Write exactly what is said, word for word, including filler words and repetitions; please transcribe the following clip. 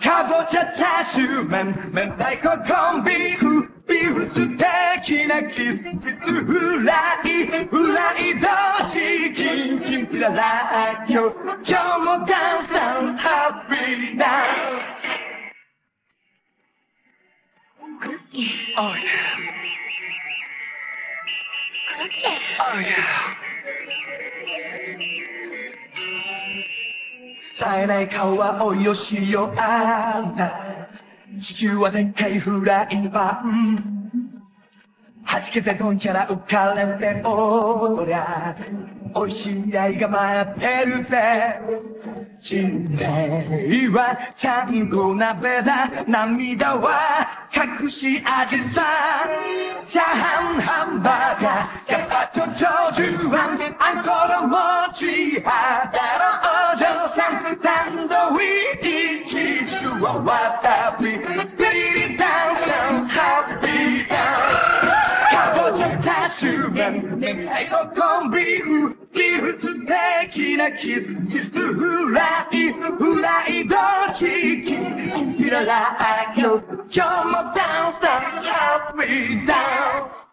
かぼちゃチャーシュー麺明太子コンビーフビーフステーキなキスキスフライフライドチキンきんぴらラー今日今日もダンスダンスハッピーダンス Oh yeah Oh yeah 冴えない顔はおよしよあんた地球はでっかいフライパンはじけてドンキャラ浮かれて踊りゃ美味しい未来が待ってるぜ人生はちゃんこ鍋だ涙は隠し味さチャーハンハンバーガーガスパチョ長寿庵あんころ餅肌のお嬢さんサンドイッチちくわわさびビリリダンスダンスハッピーダンスかぼちゃチャーシュー麺明太子コンビーフビーフステーキなキスキスフライフライドチキンピララ今日今日もダンスダンスハッピーダンス